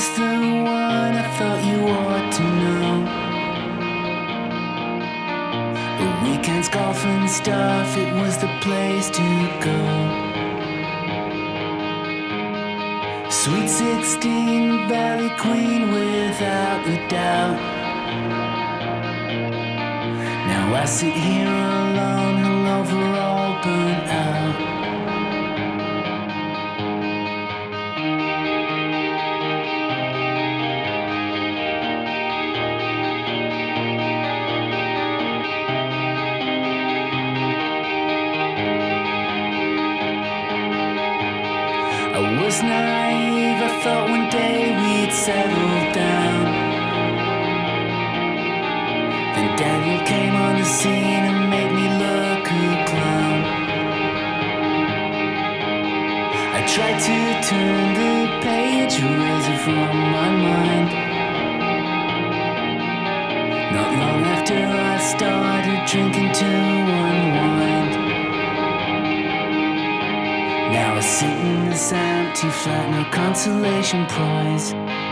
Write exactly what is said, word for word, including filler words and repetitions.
was the one I thought you ought to know. The weekends, golf and stuff, it was the place to go. Sweet sixteen, Valley Queen without a doubt. Now I sit here alone, hungover, all burnt out. I was naive, I thought one day we'd settle down. Then Daniel came on the scene and made me look a clown. I tried to turn the page, erase it from my mind. Not long after I started drinking to unwind. Now I sit in this empty flat, no consolation prize.